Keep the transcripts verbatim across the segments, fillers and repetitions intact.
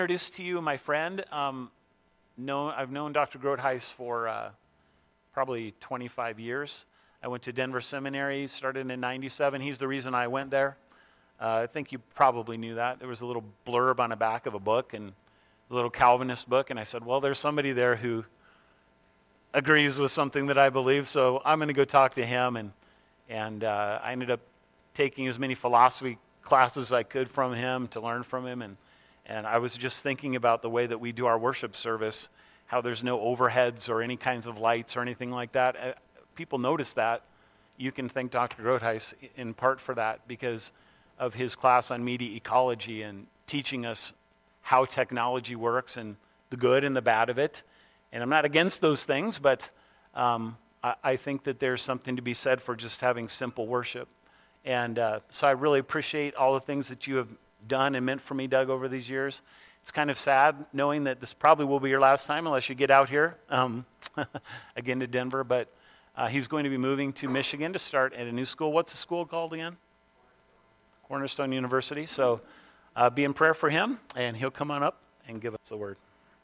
Introduce to you my friend. Um, know, I've known Doctor Groothuis for uh, probably twenty-five years. I went to Denver Seminary, started in ninety-seven. He's the reason I went there. Uh, I think you probably knew that. There was a little blurb on the back of a book, and a little Calvinist book, and I said, well, there's somebody there who agrees with something that I believe, so I'm going to go talk to him. And, and uh, I ended up taking as many philosophy classes as I could from him to learn from him, and And I was just thinking about the way that we do our worship service, how there's no overheads or any kinds of lights or anything like that. Uh, people notice that. You can thank Doctor Groothuis in part for that because of his class on media ecology and teaching us how technology works and the good and the bad of it. And I'm not against those things, but um, I, I think that there's something to be said for just having simple worship. And uh, so I really appreciate all the things that you have done and meant for me, Doug, over these years. It's kind of sad knowing that this probably will be your last time unless you get out here um, again to Denver. But uh, he's going to be moving to Michigan to start at a new school. What's the school called again? Cornerstone University. So uh, be in prayer for him, and he'll come on up and give us the word.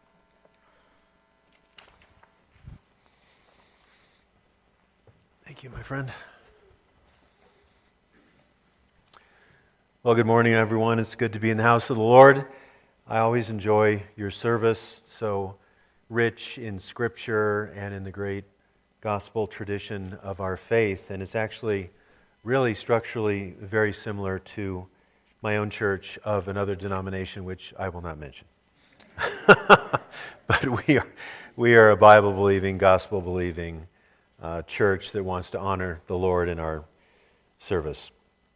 Thank you, my friend. Well, good morning, everyone. It's good to be in the house of the Lord. I always enjoy your service, so rich in Scripture and in the great gospel tradition of our faith. And it's actually really structurally very similar to my own church of another denomination, which I will not mention. But we are, we are a Bible-believing, gospel-believing uh, church that wants to honor the Lord in our service.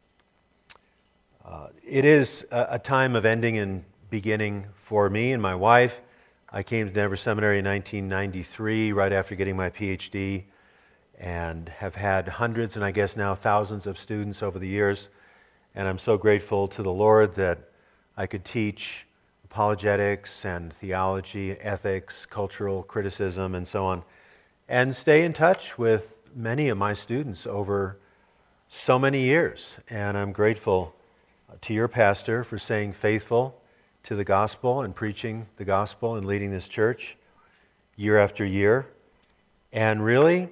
Uh, it is a, a time of ending and beginning for me and my wife. I came to Denver Seminary in nineteen ninety-three, right after getting my P H D, and have had hundreds and I guess now thousands of students over the years. And I'm so grateful to the Lord that I could teach apologetics and theology, ethics, cultural criticism, and so on, and stay in touch with many of my students over so many years. And I'm grateful to your pastor for staying faithful to the gospel and preaching the gospel and leading this church year after year. And really,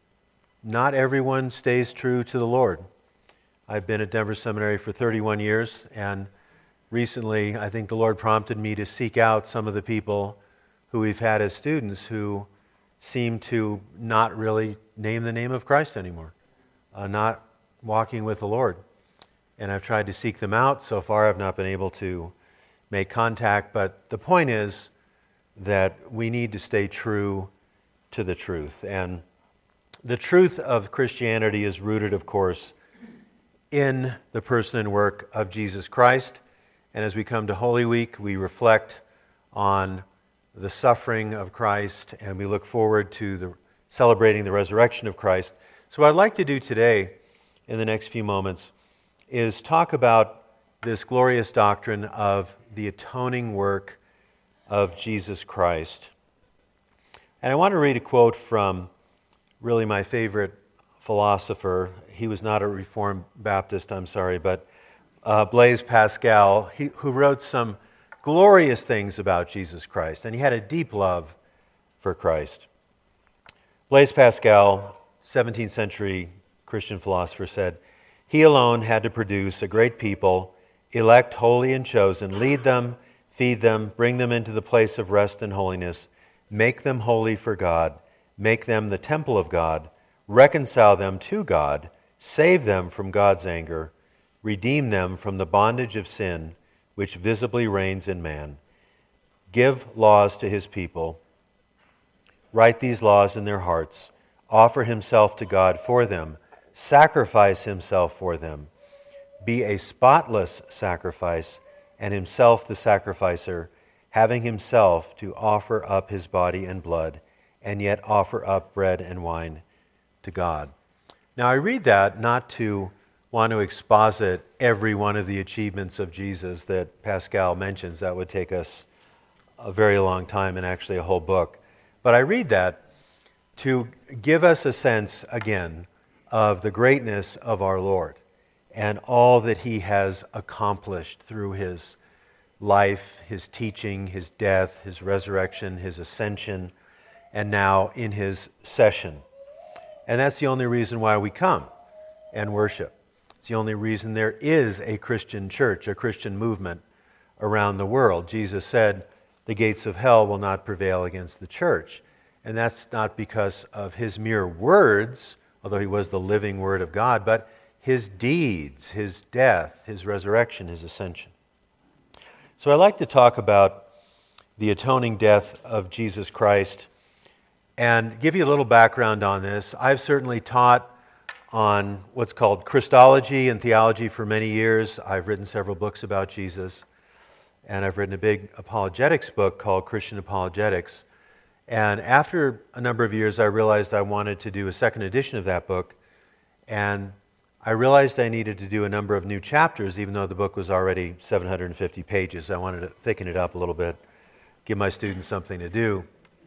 not everyone stays true to the Lord. I've been at Denver Seminary for thirty-one years, and recently I think the Lord prompted me to seek out some of the people who we've had as students who seem to not really name the name of Christ anymore, uh, not walking with the Lord. And I've tried to seek them out. So far, I've not been able to make contact. But the point is that we need to stay true to the truth. And the truth of Christianity is rooted, of course, in the person and work of Jesus Christ. And as we come to Holy Week, we reflect on the suffering of Christ, and we look forward to the celebrating the resurrection of Christ. So what I'd like to do today, in the next few moments, is talk about this glorious doctrine of the atoning work of Jesus Christ. And I want to read a quote from really my favorite philosopher. He was not a Reformed Baptist, I'm sorry, but uh, Blaise Pascal, he, who wrote some glorious things about Jesus Christ, and he had a deep love for Christ. Blaise Pascal, seventeenth century Christian philosopher, said, "He alone had to produce a great people, elect, holy, and chosen, lead them, feed them, bring them into the place of rest and holiness, make them holy for God, make them the temple of God, reconcile them to God, save them from God's anger, redeem them from the bondage of sin, which visibly reigns in man, give laws to his people, write these laws in their hearts, offer himself to God for them, sacrifice himself for them, be a spotless sacrifice, and himself the sacrificer, having himself to offer up his body and blood, and yet offer up bread and wine to God." Now I read that not to want to exposit every one of the achievements of Jesus that Pascal mentions. That would take us a very long time and actually a whole book. But I read that to give us a sense, again, of the greatness of our Lord and all that he has accomplished through his life, his teaching, his death, his resurrection, his ascension, and now in his session. And that's the only reason why we come and worship. It's the only reason there is a Christian church, a Christian movement around the world. Jesus said, the gates of hell will not prevail against the church. And that's not because of his mere words, although he was the living Word of God, but his deeds, his death, his resurrection, his ascension. So I'd like to talk about the atoning death of Jesus Christ and give you a little background on this. I've certainly taught on what's called Christology and theology for many years. I've written several books about Jesus, and I've written a big apologetics book called Christian Apologetics. And after a number of years, I realized I wanted to do a second edition of that book, and I realized I needed to do a number of new chapters, even though the book was already seven hundred fifty pages. I wanted to thicken it up a little bit, give my students something to do.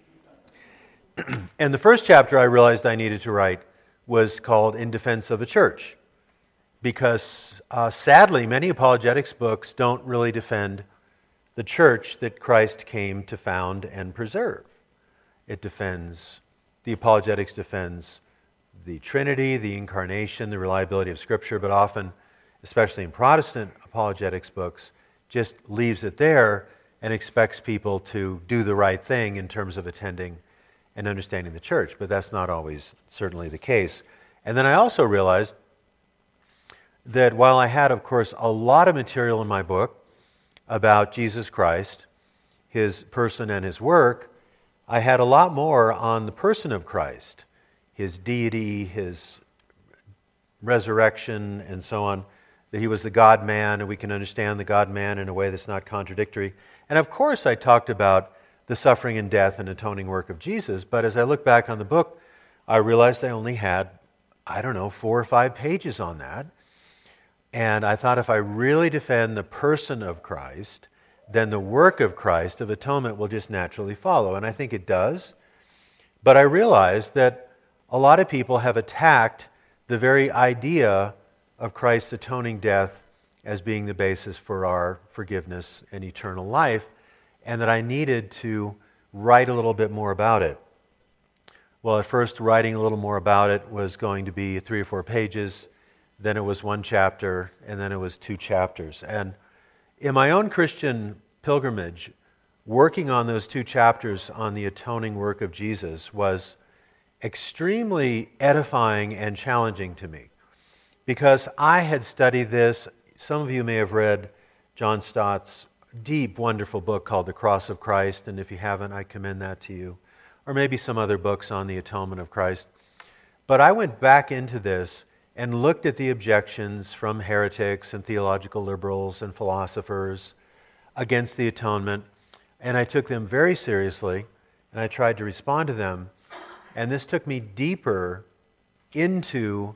And the first chapter I realized I needed to write was called In Defense of the Church, because uh, sadly, many apologetics books don't really defend the church that Christ came to found and preserve. It defends, the apologetics defends the Trinity, the Incarnation, the reliability of Scripture, but often, especially in Protestant apologetics books, just leaves it there and expects people to do the right thing in terms of attending and understanding the church, but that's not always certainly the case. And then I also realized that while I had, of course, a lot of material in my book about Jesus Christ, his person and his work, I had a lot more on the person of Christ, his deity, his resurrection, and so on, that he was the God-man, and we can understand the God-man in a way that's not contradictory. And of course I talked about the suffering and death and atoning work of Jesus, but as I look back on the book, I realized I only had, I don't know, four or five pages on that. And I thought if I really defend the person of Christ, then the work of Christ of atonement will just naturally follow. And I think it does. But I realized that a lot of people have attacked the very idea of Christ's atoning death as being the basis for our forgiveness and eternal life, and that I needed to write a little bit more about it. Well, at first, writing a little more about it was going to be three or four pages, then it was one chapter, and then it was two chapters. And in my own Christian pilgrimage, working on those two chapters on the atoning work of Jesus was extremely edifying and challenging to me, because I had studied this. Some of you may have read John Stott's deep, wonderful book called The Cross of Christ, and if you haven't, I commend that to you. Or maybe some other books on the atonement of Christ. But I went back into this and looked at the objections from heretics and theological liberals and philosophers against the atonement, and I took them very seriously, and I tried to respond to them. And this took me deeper into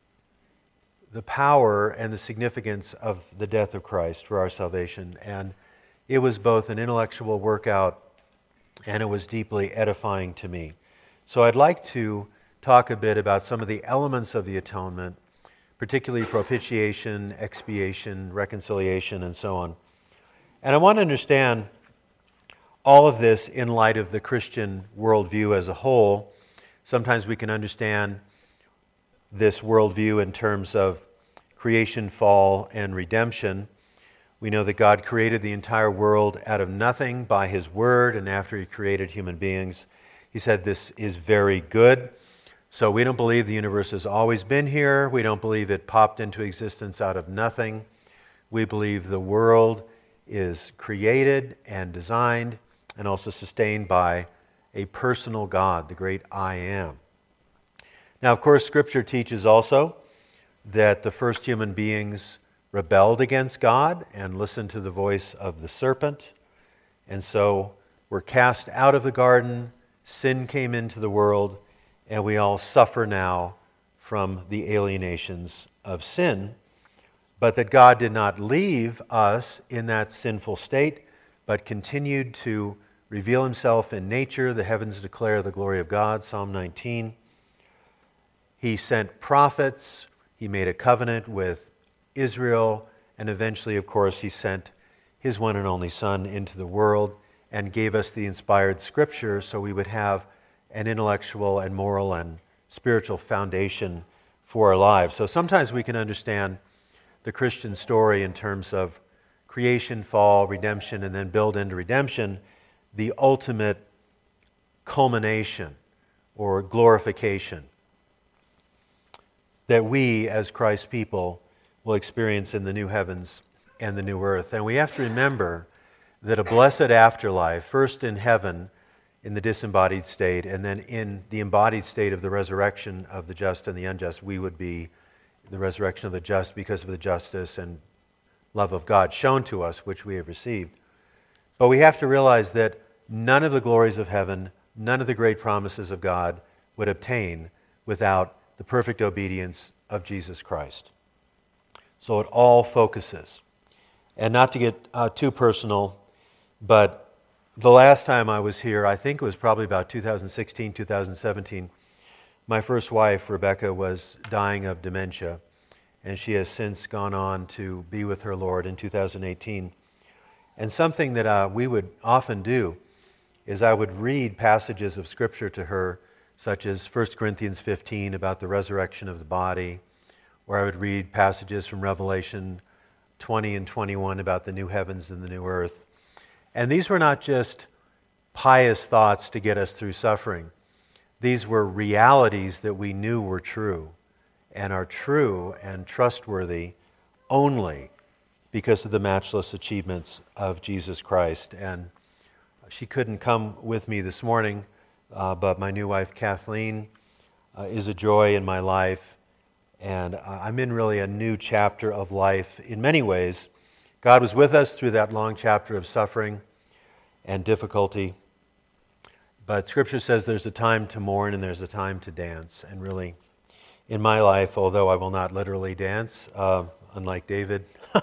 the power and the significance of the death of Christ for our salvation. And it was both an intellectual workout and it was deeply edifying to me. So I'd like to talk a bit about some of the elements of the atonement, particularly propitiation, expiation, reconciliation, and so on. And I want to understand all of this in light of the Christian worldview as a whole. Sometimes we can understand this worldview in terms of creation, fall, and redemption. We know that God created the entire world out of nothing by His Word, and after He created human beings, He said this is very good. So we don't believe the universe has always been here. We don't believe it popped into existence out of nothing. We believe the world is created and designed and also sustained by a personal God, the great I Am. Now, of course, Scripture teaches also that the first human beings rebelled against God and listened to the voice of the serpent, and so were cast out of the garden. Sin came into the world, and we all suffer now from the alienations of sin. But that God did not leave us in that sinful state, but continued to reveal Himself in nature. The heavens declare the glory of God, Psalm nineteen. He sent prophets. He made a covenant with Israel. And eventually, of course, He sent His one and only Son into the world and gave us the inspired Scripture so we would have an intellectual and moral and spiritual foundation for our lives. So sometimes we can understand the Christian story in terms of creation, fall, redemption, and then build into redemption the ultimate culmination or glorification that we as Christ's people will experience in the new heavens and the new earth. And we have to remember that a blessed afterlife, first in heaven in the disembodied state, and then in the embodied state of the resurrection of the just and the unjust, we would be the resurrection of the just because of the justice and love of God shown to us, which we have received. But we have to realize that none of the glories of heaven, none of the great promises of God would obtain without the perfect obedience of Jesus Christ. So it all focuses. And not to get uh, too personal, but the last time I was here, I think it was probably about two thousand sixteen, two thousand seventeen, my first wife, Rebecca, was dying of dementia, and she has since gone on to be with her Lord in two thousand eighteen. And something that uh, we would often do is I would read passages of Scripture to her, such as First Corinthians fifteen about the resurrection of the body, or I would read passages from Revelation twenty and twenty-one about the new heavens and the new earth. And these were not just pious thoughts to get us through suffering. These were realities that we knew were true and are true and trustworthy only because of the matchless achievements of Jesus Christ. And she couldn't come with me this morning, uh, but my new wife, Kathleen, uh, is a joy in my life. And uh, I'm in really a new chapter of life in many ways. God was with us through that long chapter of suffering and difficulty. But Scripture says there's a time to mourn and there's a time to dance. And really, in my life, although I will not literally dance, uh, unlike David,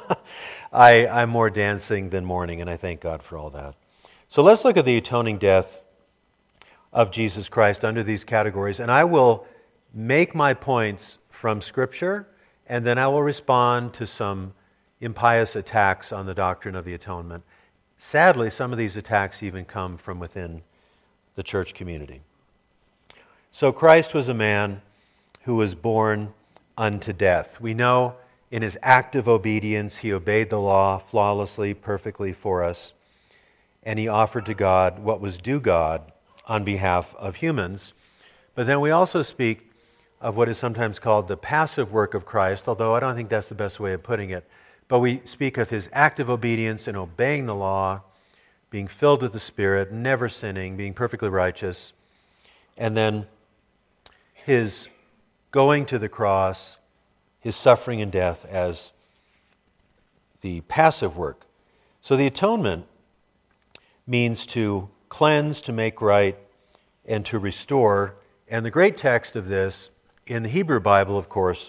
I, I'm more dancing than mourning, and I thank God for all that. So let's look at the atoning death of Jesus Christ under these categories. And I will make my points from Scripture, and then I will respond to some impious attacks on the doctrine of the atonement. Sadly, some of these attacks even come from within the church community. So Christ was a man who was born unto death. We know in his active obedience, he obeyed the law flawlessly, perfectly for us, and he offered to God what was due God on behalf of humans. But then we also speak of what is sometimes called the passive work of Christ, although I don't think that's the best way of putting it. But we speak of his active obedience in obeying the law, being filled with the Spirit, never sinning, being perfectly righteous, and then his going to the cross, his suffering and death as the passive work. So the atonement means to cleanse, to make right, and to restore. And the great text of this in the Hebrew Bible, of course,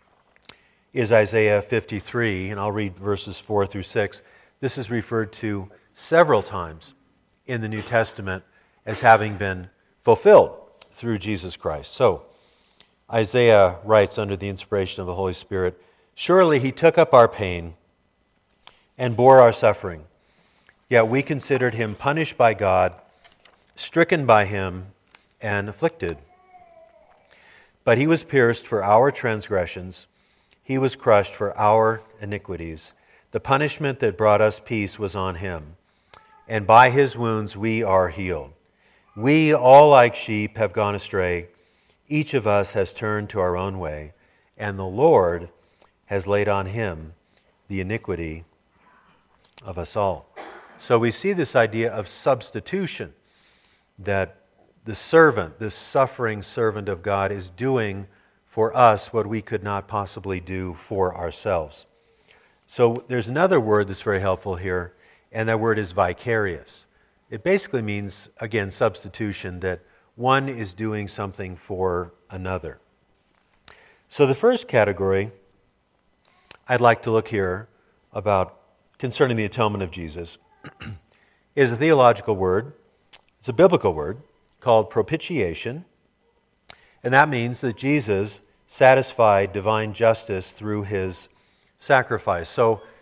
is Isaiah fifty-three, and I'll read verses four through six. This is referred to several times in the New Testament as having been fulfilled through Jesus Christ. So, Isaiah writes under the inspiration of the Holy Spirit, "Surely he took up our pain and bore our suffering, yet we considered him punished by God, stricken by him, and afflicted. But he was pierced for our transgressions, he was crushed for our iniquities. The punishment that brought us peace was on him, and by his wounds we are healed. We all like sheep have gone astray. Each of us has turned to our own way, and the Lord has laid on him the iniquity of us all." So we see this idea of substitution, that the servant, this suffering servant of God, is doing for us what we could not possibly do for ourselves. So there's another word that's very helpful here, and that word is vicarious. It basically means, again, substitution, that one is doing something for another. So the first category I'd like to look here about concerning the atonement of Jesus is a theological word. It's a biblical word called propitiation, and that means that Jesus satisfied divine justice through his sacrifice. So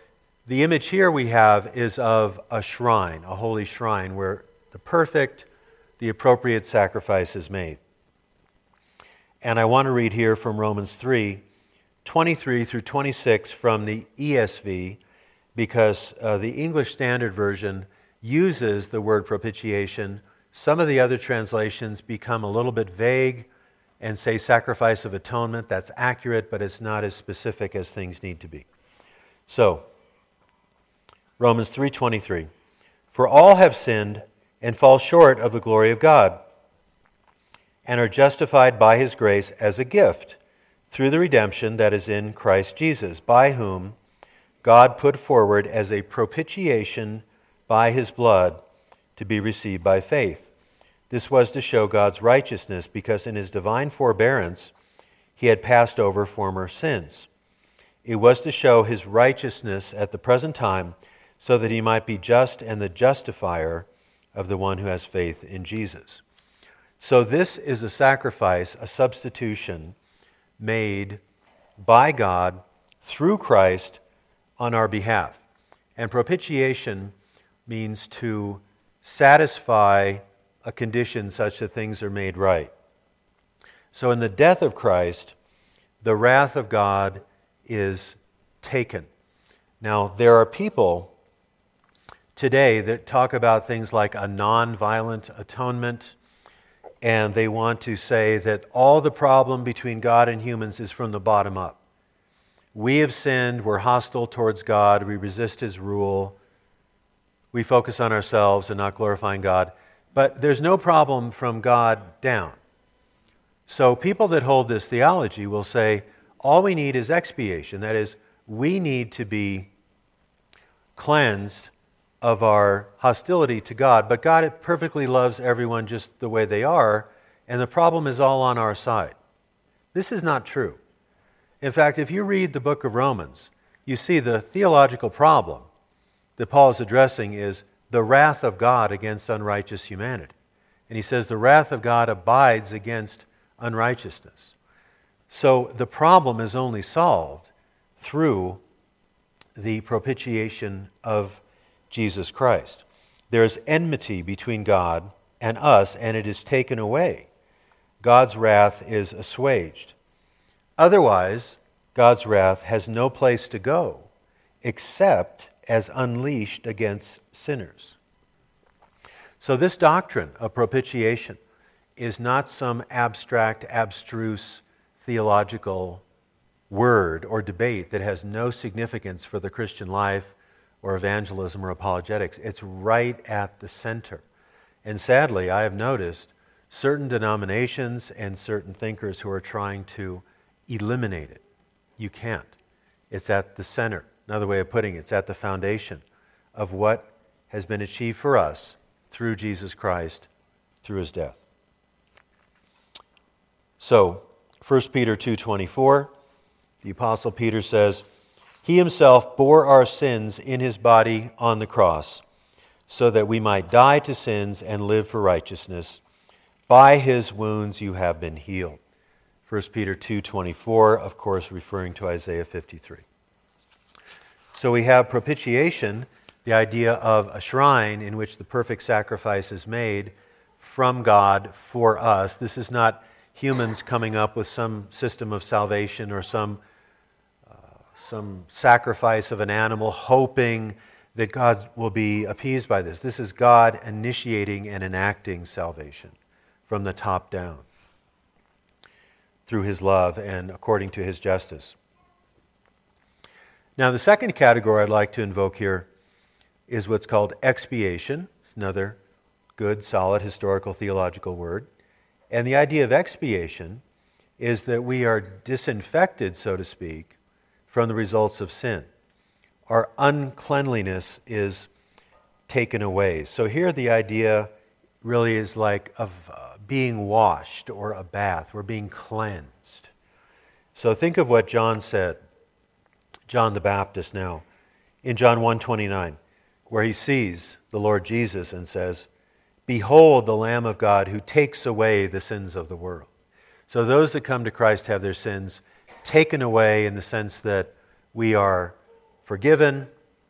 The image here we have is of a shrine, a holy shrine, where the perfect, the appropriate sacrifice is made. And I want to read here from Romans three, twenty-three through twenty-six from the E S V, because uh, the English Standard Version uses the word propitiation. Some of the other translations become a little bit vague and say sacrifice of atonement. That's accurate, but it's not as specific as things need to be. So, Romans three twenty-three, for all have sinned and fall short of the glory of God, and are justified by His grace as a gift through the redemption that is in Christ Jesus, by whom God put forward as a propitiation by His blood to be received by faith. This was to show God's righteousness, because in His divine forbearance He had passed over former sins. It was to show His righteousness at the present time, so that He might be just and the justifier of the one who has faith in Jesus. So this is a sacrifice, a substitution made by God through Christ on our behalf. And propitiation means to satisfy a condition such that things are made right. So in the death of Christ, the wrath of God is taken. Now, there are people today that talk about things like a non-violent atonement, and they want to say that all the problem between God and humans is from the bottom up. We have sinned, we're hostile towards God, we resist His rule, we focus on ourselves and not glorifying God. But there's no problem from God down. So people that hold this theology will say, all we need is expiation. That is, we need to be cleansed of our hostility to God, but God perfectly loves everyone just the way they are, and the problem is all on our side. This is not true. In fact, if you read the book of Romans, you see the theological problem that Paul is addressing is the wrath of God against unrighteous humanity. And he says the wrath of God abides against unrighteousness. So the problem is only solved through the propitiation of Jesus Christ. There is enmity between God and us, and it is taken away. God's wrath is assuaged. Otherwise, God's wrath has no place to go except as unleashed against sinners. So this doctrine of propitiation is not some abstract, abstruse theological word or debate that has no significance for the Christian life or evangelism or apologetics. It's right at the center. And sadly, I have noticed certain denominations and certain thinkers who are trying to eliminate it. You can't. It's at the center. Another way of putting it, it's at the foundation of what has been achieved for us through Jesus Christ, through His death. So, First Peter two twenty-four, the Apostle Peter says, He Himself bore our sins in His body on the cross, so that we might die to sins and live for righteousness. By His wounds you have been healed. First Peter two twenty-four, of course, referring to Isaiah fifty-three. So we have propitiation, the idea of a shrine in which the perfect sacrifice is made from God for us. This is not humans coming up with some system of salvation or some uh, some sacrifice of an animal hoping that God will be appeased by this. This is God initiating and enacting salvation from the top down through His love and according to His justice. Now, the second category I'd like to invoke here is what's called expiation. It's another good, solid, historical, theological word. And the idea of expiation is that we are disinfected, so to speak, from the results of sin. Our uncleanliness is taken away. So here the idea really is like of uh, being washed or a bath. We're being cleansed. So think of what John said, John the Baptist now, in John one twenty-nine, where he sees the Lord Jesus and says, Behold the Lamb of God who takes away the sins of the world. So those that come to Christ have their sins taken away in the sense that we are forgiven,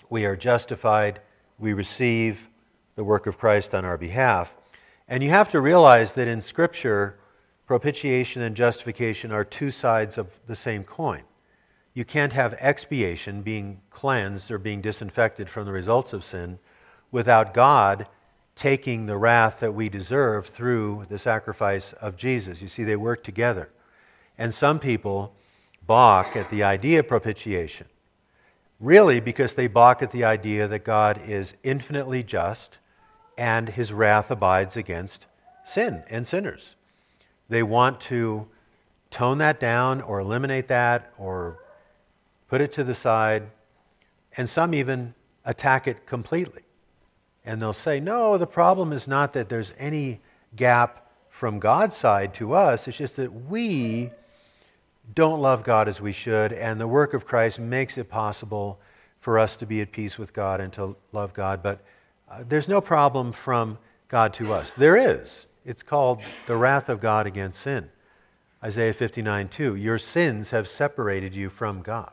we are justified, we receive the work of Christ on our behalf. And you have to realize that in Scripture, propitiation and justification are two sides of the same coin. You can't have expiation, being cleansed or being disinfected from the results of sin, without God taking the wrath that we deserve through the sacrifice of Jesus. You see, they work together. And some people balk at the idea of propitiation, really because they balk at the idea that God is infinitely just and his wrath abides against sin and sinners. They want to tone that down or eliminate that or put it to the side, and some even attack it completely. And they'll say, no, the problem is not that there's any gap from God's side to us, it's just that we don't love God as we should, and the work of Christ makes it possible for us to be at peace with God and to love God. But uh, there's no problem from God to us. There is. It's called the wrath of God against sin. Isaiah fifty-nine two, your sins have separated you from God.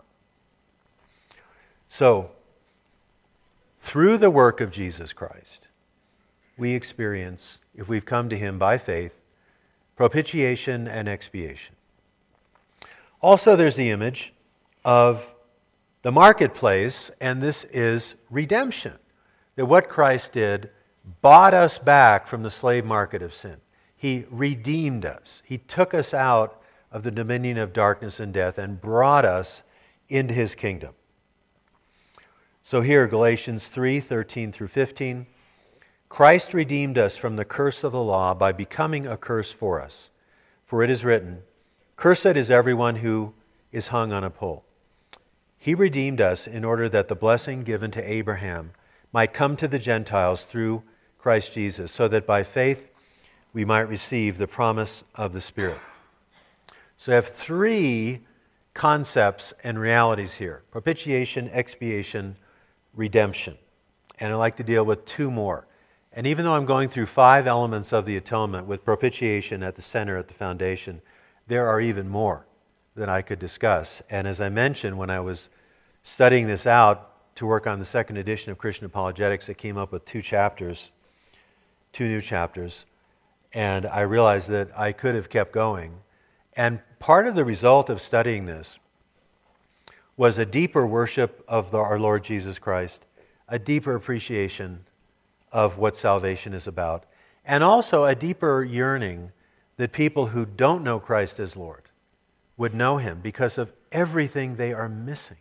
So, through the work of Jesus Christ, we experience, if we've come to him by faith, propitiation and expiation. Also, there's the image of the marketplace, and this is redemption. That what Christ did bought us back from the slave market of sin. He redeemed us. He took us out of the dominion of darkness and death and brought us into his kingdom. So here, Galatians three, thirteen through fifteen. Christ redeemed us from the curse of the law by becoming a curse for us. For it is written, cursed is everyone who is hung on a pole. He redeemed us in order that the blessing given to Abraham might come to the Gentiles through Christ Jesus, so that by faith we might receive the promise of the Spirit. So I have three concepts and realities here: propitiation, expiation, redemption. And I'd like to deal with two more. And even though I'm going through five elements of the atonement with propitiation at the center, at the foundation, there are even more that I could discuss. And as I mentioned, when I was studying this out to work on the second edition of Christian Apologetics, I came up with two chapters, two new chapters, and I realized that I could have kept going. And part of the result of studying this was a deeper worship of the, our Lord Jesus Christ, a deeper appreciation of what salvation is about, and also a deeper yearning that people who don't know Christ as Lord would know him because of everything they are missing.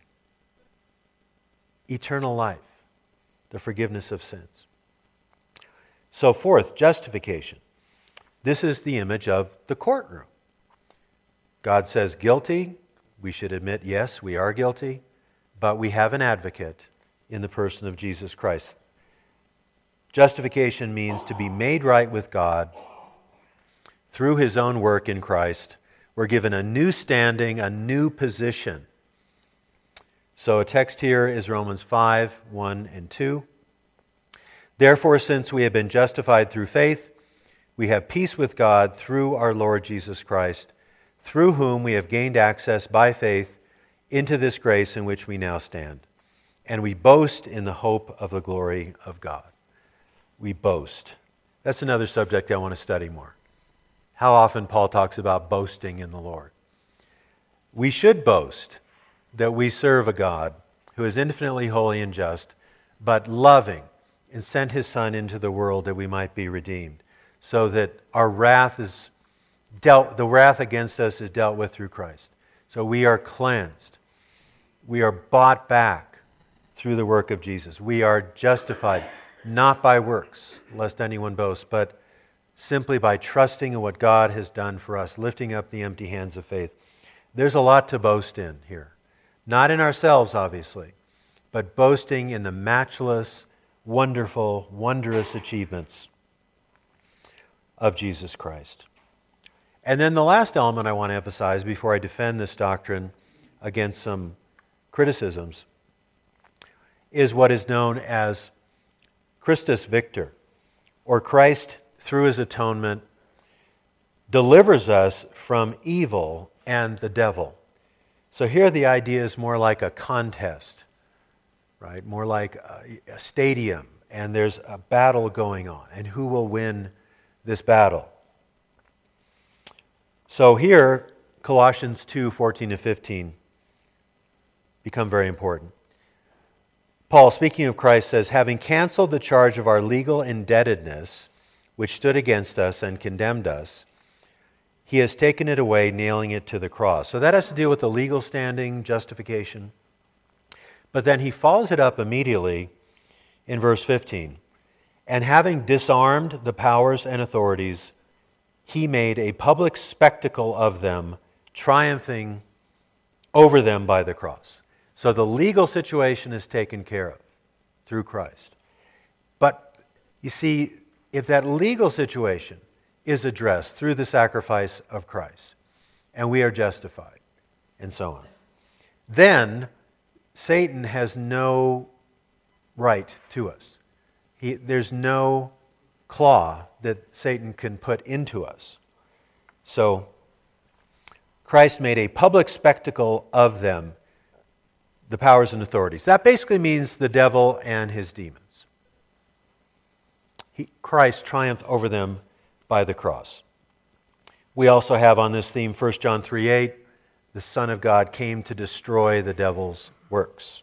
Eternal life, the forgiveness of sins. So fourth, justification. This is the image of the courtroom. God says guilty. We should admit, yes, we are guilty, but we have an advocate in the person of Jesus Christ. Justification means to be made right with God through his own work in Christ. We're given a new standing, a new position. So a text here is Romans five, one and two. Therefore, since we have been justified through faith, we have peace with God through our Lord Jesus Christ, through whom we have gained access by faith into this grace in which we now stand. And we boast in the hope of the glory of God. We boast. That's another subject I want to study more. How often Paul talks about boasting in the Lord. We should boast that we serve a God who is infinitely holy and just, but loving, and sent his Son into the world that we might be redeemed, so that our wrath is dealt, the wrath against us is dealt with through Christ. So we are cleansed. We are bought back through the work of Jesus. We are justified, not by works, lest anyone boast, but simply by trusting in what God has done for us, lifting up the empty hands of faith. There's a lot to boast in here. Not in ourselves, obviously, but boasting in the matchless, wonderful, wondrous achievements of Jesus Christ. And then the last element I want to emphasize before I defend this doctrine against some criticisms is what is known as Christus Victor, or Christ, through his atonement, delivers us from evil and the devil. So here the idea is more like a contest. right? More like a, a stadium, and there's a battle going on, and who will win this battle? So here, Colossians two, fourteen to fifteen become very important. Paul, speaking of Christ, says, having canceled the charge of our legal indebtedness, which stood against us and condemned us, he has taken it away, nailing it to the cross. So that has to deal with the legal standing, justification. But then he follows it up immediately in verse fifteen. And having disarmed the powers and authorities, he made a public spectacle of them, triumphing over them by the cross. So the legal situation is taken care of through Christ. But you see, if that legal situation is addressed through the sacrifice of Christ, and we are justified, and so on, then Satan has no right to us. He, there's no claw that Satan can put into us. So Christ made a public spectacle of them, the powers and authorities. That basically means the devil and his demons. He, Christ triumphed over them by the cross. We also have on this theme First John three eight, the Son of God came to destroy the devil's works.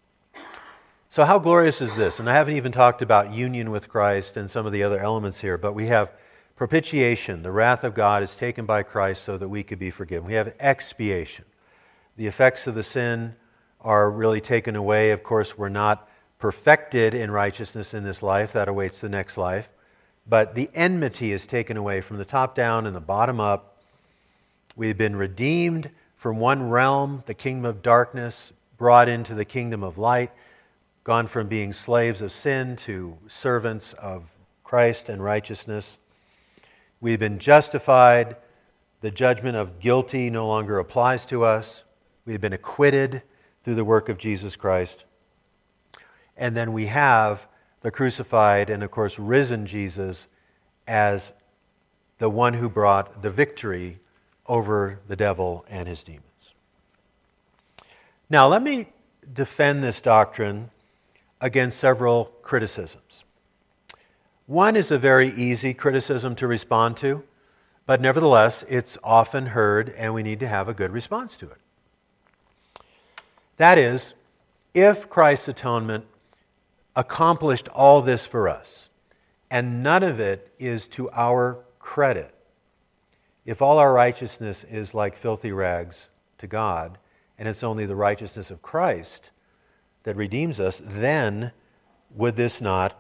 So how glorious is this? And I haven't even talked about union with Christ and some of the other elements here, but we have propitiation. The wrath of God is taken by Christ so that we could be forgiven. We have expiation. The effects of the sin are really taken away. Of course, we're not perfected in righteousness in this life. That awaits the next life. But the enmity is taken away from the top down and the bottom up. We've been redeemed from one realm, the kingdom of darkness, brought into the kingdom of light, gone from being slaves of sin to servants of Christ and righteousness. We've been justified. The judgment of guilty no longer applies to us. We've been acquitted through the work of Jesus Christ. And then we have the crucified and, of course, risen Jesus as the one who brought the victory over the devil and his demons. Now, let me defend this doctrine against several criticisms. One is a very easy criticism to respond to, but nevertheless, it's often heard and we need to have a good response to it. That is, if Christ's atonement accomplished all this for us, and none of it is to our credit, if all our righteousness is like filthy rags to God, and it's only the righteousness of Christ that redeems us, then would this not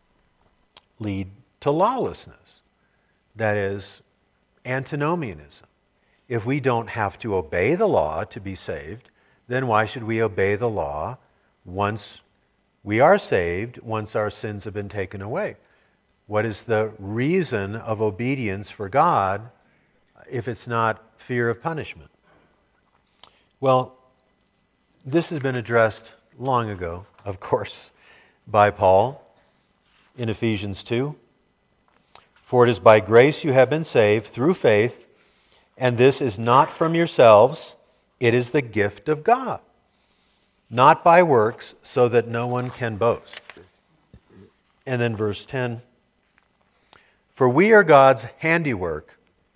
lead to lawlessness? That is, antinomianism. If we don't have to obey the law to be saved, then why should we obey the law once we are saved, once our sins have been taken away? What is the reason of obedience for God if it's not fear of punishment? Well, this has been addressed long ago, of course, by Paul in Ephesians two. For it is by grace you have been saved through faith, and this is not from yourselves, it is the gift of God, not by works, so that no one can boast. And then verse ten, for we are God's handiwork,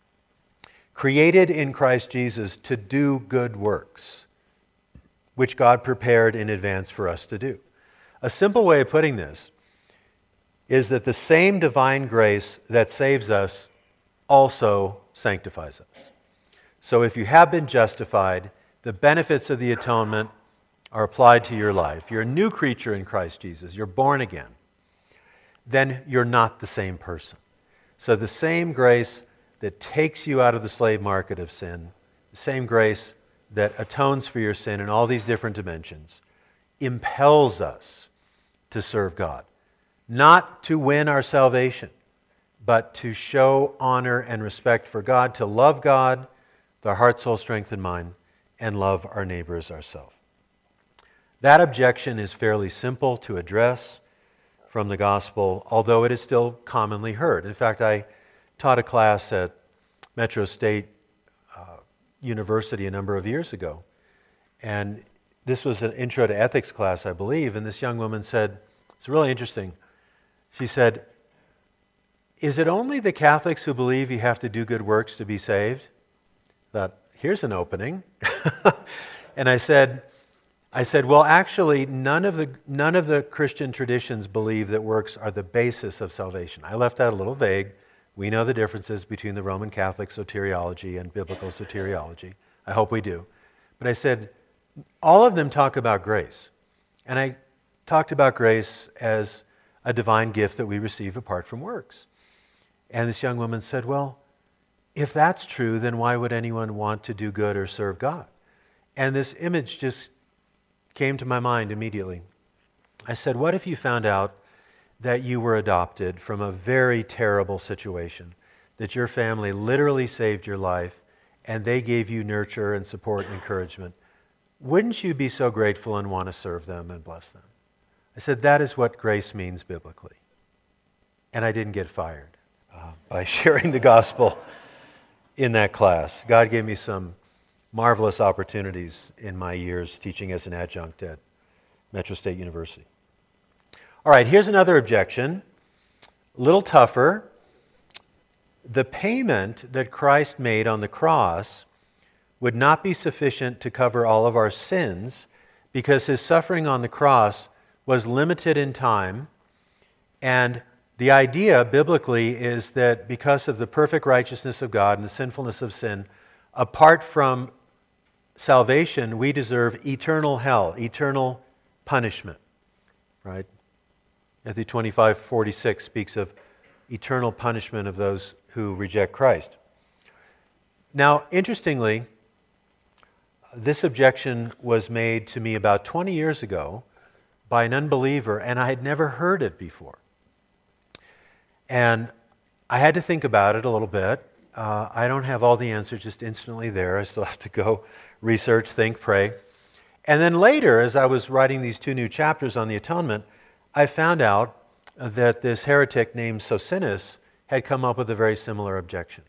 created in Christ Jesus to do good works, which God prepared in advance for us to do. A simple way of putting this is that the same divine grace that saves us also sanctifies us. So if you have been justified, the benefits of the atonement are applied to your life. You're a new creature in Christ Jesus. You're born again. Then you're not the same person. So the same grace that takes you out of the slave market of sin, the same grace that atones for your sin in all these different dimensions, impels us to serve God. Not to win our salvation, but to show honor and respect for God, to love God with our heart, soul, strength, and mind, and love our neighbor as ourselves. That objection is fairly simple to address from the gospel, although it is still commonly heard. In fact, I taught a class at Metro State uh, University a number of years ago, and this was an intro to ethics class, I believe, and this young woman said, it's really interesting. She said, is it only the Catholics who believe you have to do good works to be saved? I thought, here's an opening. And I said, I said, well, actually, none of the none of the Christian traditions believe that works are the basis of salvation. I left that a little vague. We know the differences between the Roman Catholic soteriology and biblical soteriology. I hope we do. But I said, all of them talk about grace. And I talked about grace as a divine gift that we receive apart from works. And this young woman said, well, if that's true, then why would anyone want to do good or serve God? And this image just came to my mind immediately. I said, what if you found out that you were adopted from a very terrible situation, that your family literally saved your life, and they gave you nurture and support and encouragement? Wouldn't you be so grateful and want to serve them and bless them? I said, that is what grace means biblically. And I didn't get fired uh, by sharing the gospel in that class. God gave me some marvelous opportunities in my years teaching as an adjunct at Metro State University. All right, here's another objection, a little tougher. The payment that Christ made on the cross would not be sufficient to cover all of our sins because his suffering on the cross was limited in time, and the idea biblically is that because of the perfect righteousness of God and the sinfulness of sin, apart from salvation, we deserve eternal hell, eternal punishment, right? Matthew twenty-five forty-six speaks of eternal punishment of those who reject Christ. Now, interestingly, this objection was made to me about twenty years ago by an unbeliever, and I had never heard it before. And I had to think about it a little bit. Uh, I don't have all the answers just instantly there. I still have to go research, think, pray. And then later, as I was writing these two new chapters on the atonement, I found out that this heretic named Socinus had come up with a very similar objection.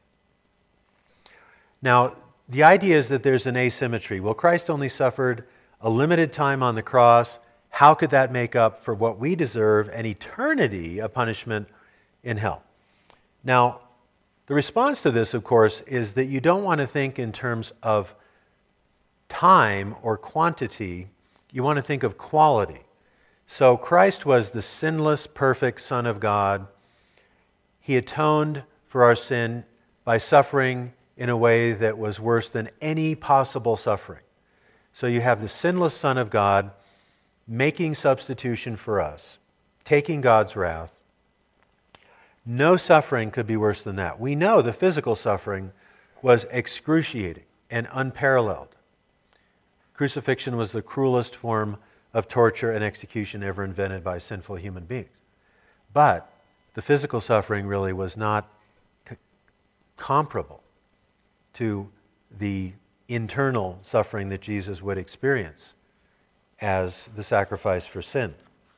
Now, the idea is that there's an asymmetry. Well, Christ only suffered a limited time on the cross. How could that make up for what we deserve, an eternity of punishment in hell? Now, the response to this, of course, is that you don't want to think in terms of time or quantity. You want to think of quality. So Christ was the sinless, perfect Son of God. He atoned for our sin by suffering in a way that was worse than any possible suffering. So you have the sinless Son of God making substitution for us, taking God's wrath. No suffering could be worse than that. We know the physical suffering was excruciating and unparalleled. Crucifixion was the cruelest form of torture and execution ever invented by sinful human beings. But the physical suffering really was not c- comparable to the internal suffering that Jesus would experience as the sacrifice for sin.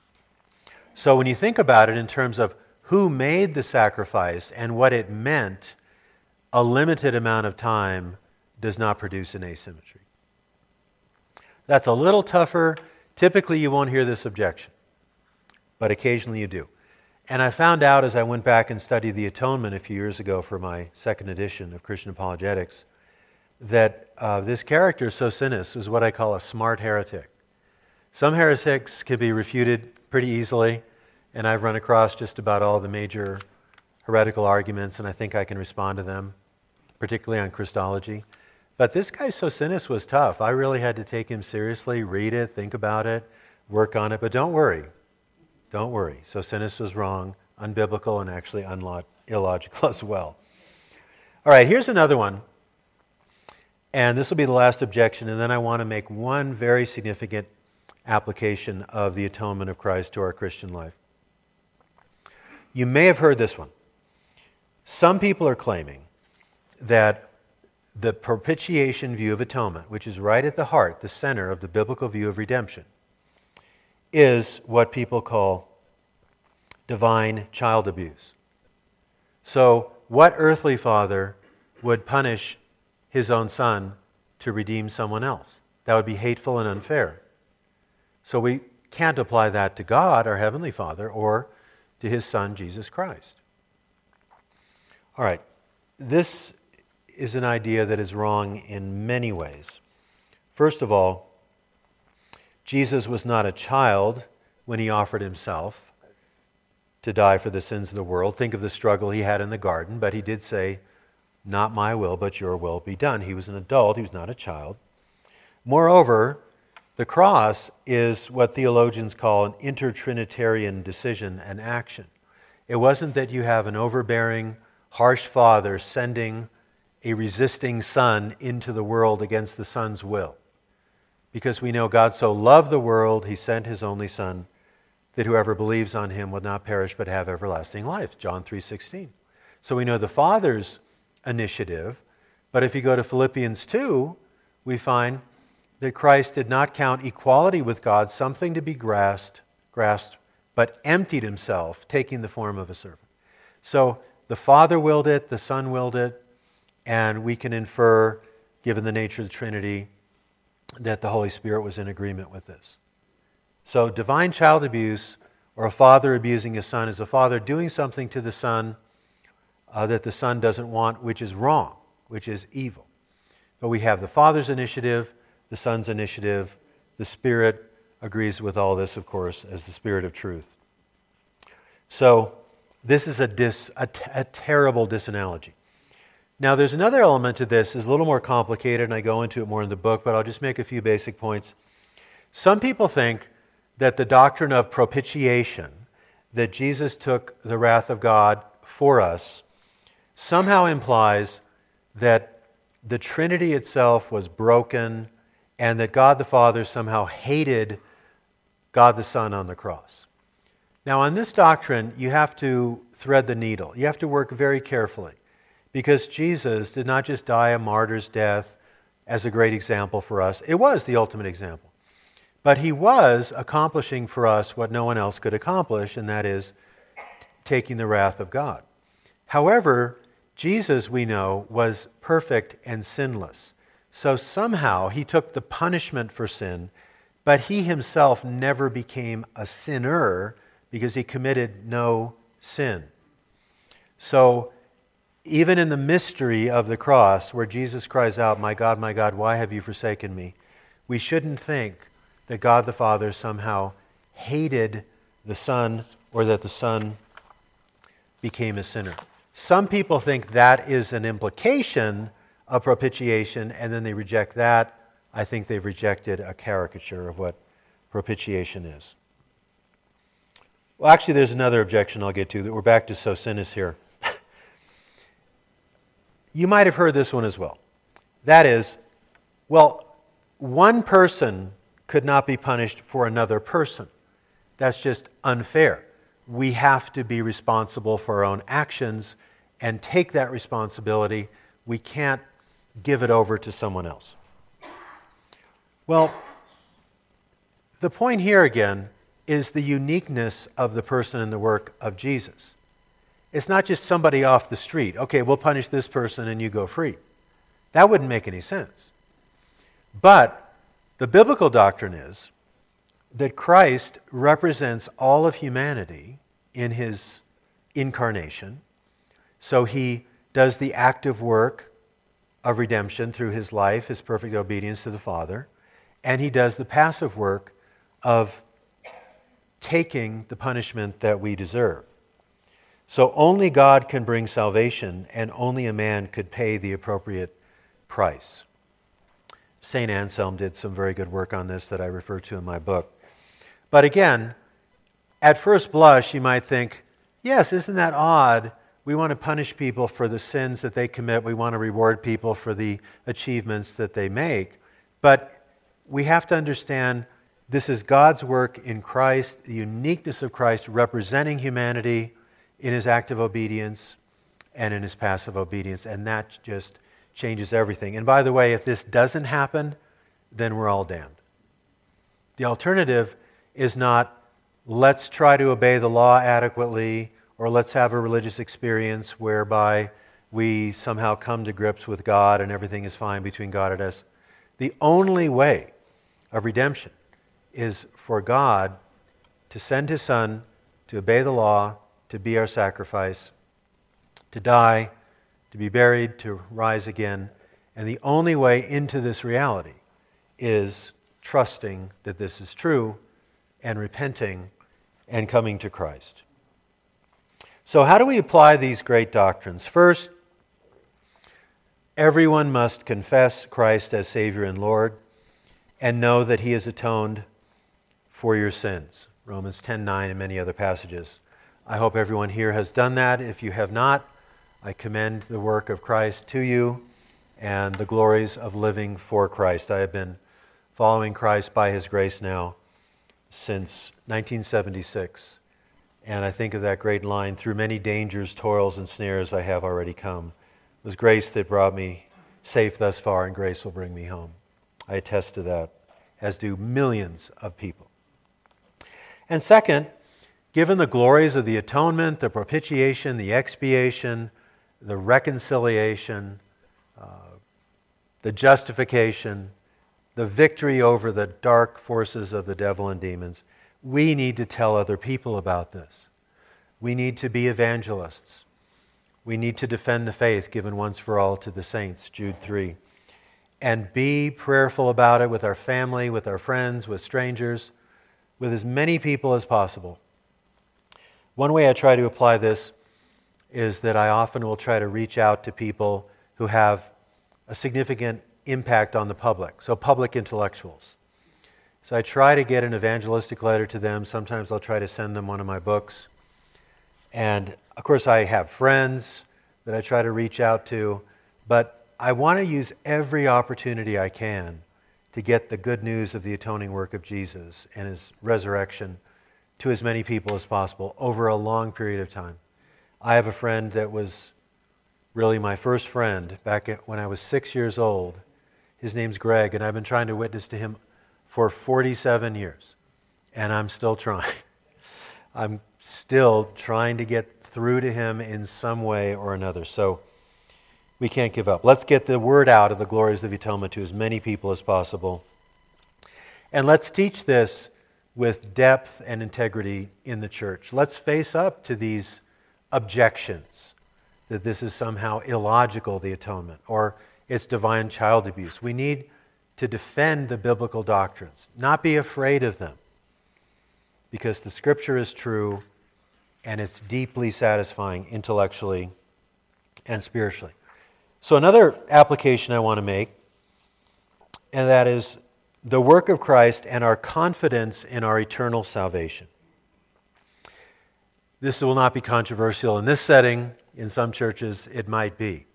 So when you think about it in terms of who made the sacrifice and what it meant, a limited amount of time does not produce an asymmetry. That's a little tougher. Typically you won't hear this objection, but occasionally you do. And I found out as I went back and studied the atonement a few years ago for my second edition of Christian Apologetics that uh, this character, Socinus, is what I call a smart heretic. Some heretics can be refuted pretty easily, and I've run across just about all the major heretical arguments, and I think I can respond to them, particularly on Christology. But this guy Socinus was tough. I really had to take him seriously, read it, think about it, work on it. But don't worry. Don't worry. Socinus was wrong, unbiblical, and actually unlo- illogical as well. All right, here's another one. And this will be the last objection, and then I want to make one very significant application of the atonement of Christ to our Christian life. You may have heard this one. Some people are claiming that the propitiation view of atonement, which is right at the heart, the center of the biblical view of redemption, is what people call divine child abuse. So, what earthly father would punish his own son to redeem someone else? That would be hateful and unfair. So we can't apply that to God, our Heavenly Father, or to His Son, Jesus Christ. All right, this is an idea that is wrong in many ways. First of all, Jesus was not a child when He offered Himself to die for the sins of the world. Think of the struggle He had in the garden, but He did say, "Not my will, but your will be done." He was an adult, He was not a child. Moreover, the cross is what theologians call an intertrinitarian decision and action. It wasn't that you have an overbearing, harsh father sending a resisting son into the world against the son's will. Because we know God so loved the world, He sent His only Son, that whoever believes on Him would not perish but have everlasting life. John three sixteen. So we know the Father's initiative, but if you go to Philippians two, we find that Christ did not count equality with God something to be grasped, grasped, but emptied Himself, taking the form of a servant. So the Father willed it, the Son willed it, and we can infer, given the nature of the Trinity, that the Holy Spirit was in agreement with this. So divine child abuse, or a father abusing his son, is a father doing something to the son uh, that the son doesn't want, which is wrong, which is evil. But we have the Father's initiative, the Son's initiative. The Spirit agrees with all this, of course, as the Spirit of truth. So this is a, dis, a, t- a terrible disanalogy. Now, there's another element to this. It's a little more complicated, and I go into it more in the book, but I'll just make a few basic points. Some people think that the doctrine of propitiation, that Jesus took the wrath of God for us, somehow implies that the Trinity itself was broken and that God the Father somehow hated God the Son on the cross. Now, on this doctrine, you have to thread the needle. You have to work very carefully, because Jesus did not just die a martyr's death as a great example for us. It was the ultimate example. But He was accomplishing for us what no one else could accomplish, and that is taking the wrath of God. However, Jesus, we know, was perfect and sinless. So somehow He took the punishment for sin, but He Himself never became a sinner because He committed no sin. So even in the mystery of the cross, where Jesus cries out, "My God, my God, why have you forsaken me?" we shouldn't think that God the Father somehow hated the Son or that the Son became a sinner. Some people think that is an implication of propitiation, and then they reject that. I think they've rejected a caricature of what propitiation is. Well, actually, there's another objection I'll get to. That we're back to Socinus here. You might have heard this one as well. That is, well, one person could not be punished for another person. That's just unfair. We have to be responsible for our own actions and take that responsibility. We can't give it over to someone else. Well, the point here again is the uniqueness of the person and the work of Jesus. It's not just somebody off the street. Okay, we'll punish this person and you go free. That wouldn't make any sense. But the biblical doctrine is that Christ represents all of humanity in His incarnation. So He does the active work of redemption through His life, His perfect obedience to the Father, and He does the passive work of taking the punishment that we deserve. So only God can bring salvation, and only a man could pay the appropriate price. Saint Anselm did some very good work on this that I refer to in my book. But again, at first blush, you might think, yes, isn't that odd? We want to punish people for the sins that they commit. We want to reward people for the achievements that they make. But we have to understand this is God's work in Christ, the uniqueness of Christ representing humanity in His active obedience and in His passive obedience. And that just changes everything. And by the way, if this doesn't happen, then we're all damned. The alternative is not, let's try to obey the law adequately, or let's have a religious experience whereby we somehow come to grips with God and everything is fine between God and us. The only way of redemption is for God to send his Son to obey the law, to be our sacrifice, to die, to be buried, to rise again. And the only way into this reality is trusting that this is true and repenting and coming to Christ. So how do we apply these great doctrines? First, everyone must confess Christ as Savior and Lord and know that he has atoned for your sins. Romans ten nine and many other passages. I hope everyone here has done that. If you have not, I commend the work of Christ to you and the glories of living for Christ. I have been following Christ by his grace now since nineteen seventy-six. And I think of that great line, through many dangers, toils, and snares I have already come. It was grace that brought me safe thus far, and grace will bring me home. I attest to that, as do millions of people. And second, given the glories of the atonement, the propitiation, the expiation, the reconciliation, uh, the justification, the victory over the dark forces of the devil and demons, we need to tell other people about this. We need to be evangelists. We need to defend the faith given once for all to the saints, Jude three. And be prayerful about it with our family, with our friends, with strangers, with as many people as possible. One way I try to apply this is that I often will try to reach out to people who have a significant impact on the public, so public intellectuals. So I try to get an evangelistic letter to them. Sometimes I'll try to send them one of my books. And of course I have friends that I try to reach out to, but I want to use every opportunity I can to get the good news of the atoning work of Jesus and his resurrection to as many people as possible over a long period of time. I have a friend that was really my first friend back at, when I was six years old. His name's Greg, and I've been trying to witness to him for forty-seven years, and I'm still trying. I'm still trying to get through to him in some way or another. So we can't give up. Let's get the word out of the glories of the atonement to as many people as possible. And let's teach this with depth and integrity in the church. Let's face up to these objections that this is somehow illogical, the atonement, or it's divine child abuse. We need to defend the biblical doctrines, not be afraid of them, because the Scripture is true and it's deeply satisfying intellectually and spiritually. So another application I want to make, and that is the work of Christ and our confidence in our eternal salvation. This will not be controversial in this setting. In some churches, it might be.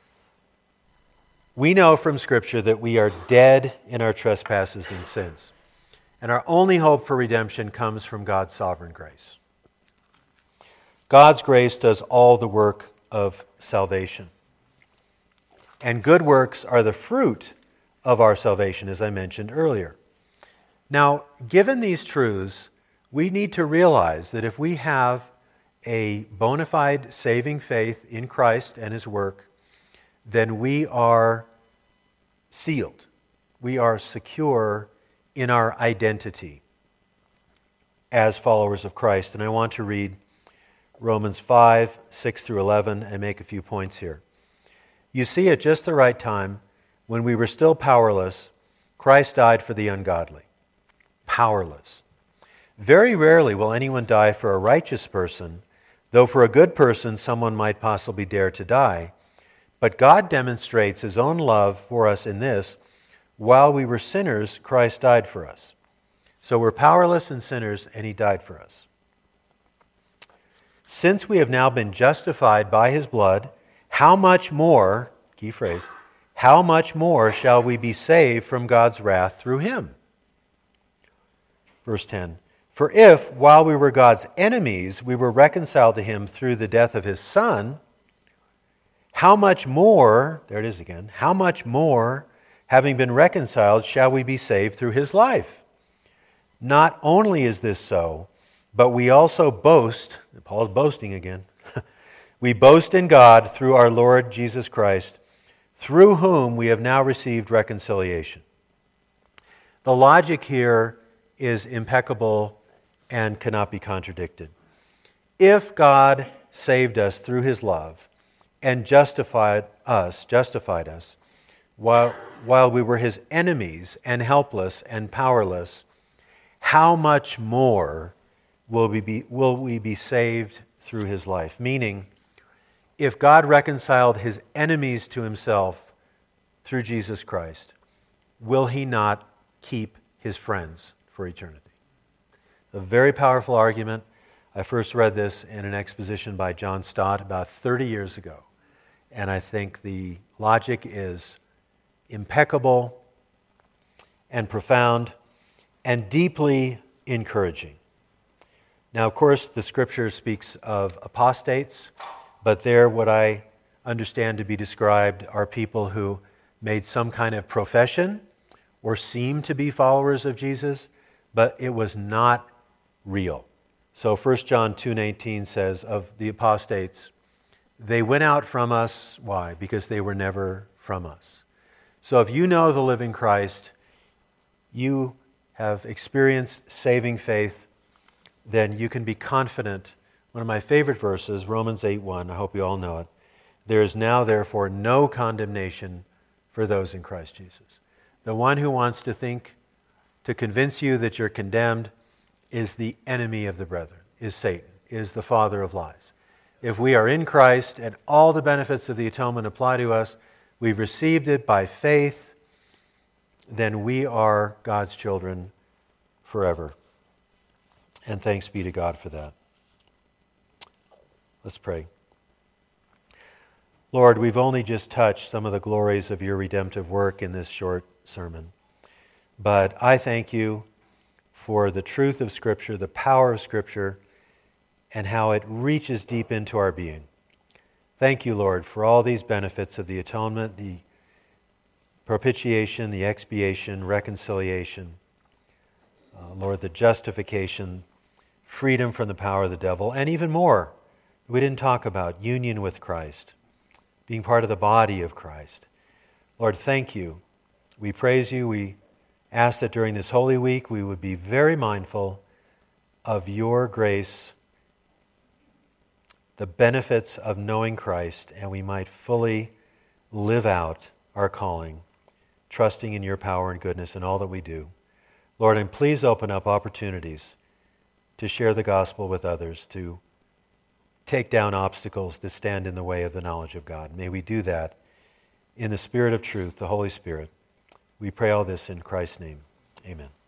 We know from Scripture that we are dead in our trespasses and sins, and our only hope for redemption comes from God's sovereign grace. God's grace does all the work of salvation. And good works are the fruit of our salvation, as I mentioned earlier. Now, given these truths, we need to realize that if we have a bona fide saving faith in Christ and his work, then we are sealed. We are secure in our identity as followers of Christ. And I want to read Romans five, six through eleven and make a few points here. You see, at just the right time, when we were still powerless, Christ died for the ungodly. Powerless. Very rarely will anyone die for a righteous person, though for a good person someone might possibly dare to die. But God demonstrates his own love for us in this: while we were sinners, Christ died for us. So we're powerless and sinners, and he died for us. Since we have now been justified by his blood, how much more, key phrase, how much more shall we be saved from God's wrath through him? Verse ten, for if, while we were God's enemies, we were reconciled to him through the death of his Son, how much more, there it is again, how much more, having been reconciled, shall we be saved through his life? Not only is this so, but we also boast, Paul's boasting again, we boast in God through our Lord Jesus Christ, through whom we have now received reconciliation. The logic here is impeccable and cannot be contradicted. If God saved us through his love and justified us, justified us, while, while we were his enemies and helpless and powerless, how much more will we be, will we be saved through his life? Meaning, if God reconciled his enemies to himself through Jesus Christ, will he not keep his friends for eternity? A very powerful argument. I first read this in an exposition by John Stott about thirty years ago. And I think the logic is impeccable and profound and deeply encouraging. Now, of course, the Scripture speaks of apostates, but there what I understand to be described are people who made some kind of profession or seemed to be followers of Jesus, but it was not real. So First John two nineteen says of the apostates, they went out from us. Why? Because they were never from us. So if you know the living Christ, you have experienced saving faith, then you can be confident. One of my favorite verses, Romans eight one, I hope you all know it. There is now therefore no condemnation for those in Christ Jesus. The one who wants to think, to convince you that you're condemned, is the enemy of the brethren, is Satan, is the father of lies. If we are in Christ and all the benefits of the atonement apply to us, we've received it by faith, then we are God's children forever. And thanks be to God for that. Let's pray. Lord, we've only just touched some of the glories of your redemptive work in this short sermon. But I thank you for the truth of Scripture, the power of Scripture, and how it reaches deep into our being. Thank you, Lord, for all these benefits of the atonement, the propitiation, the expiation, reconciliation, uh, Lord, the justification, freedom from the power of the devil, and even more, we didn't talk about union with Christ, being part of the body of Christ. Lord, thank you. We praise you. We ask that during this Holy Week we would be very mindful of your grace, the benefits of knowing Christ, and we might fully live out our calling, trusting in your power and goodness in all that we do. Lord, and please open up opportunities to share the gospel with others, to take down obstacles that stand in the way of the knowledge of God. May we do that in the Spirit of truth, the Holy Spirit. We pray all this in Christ's name. Amen.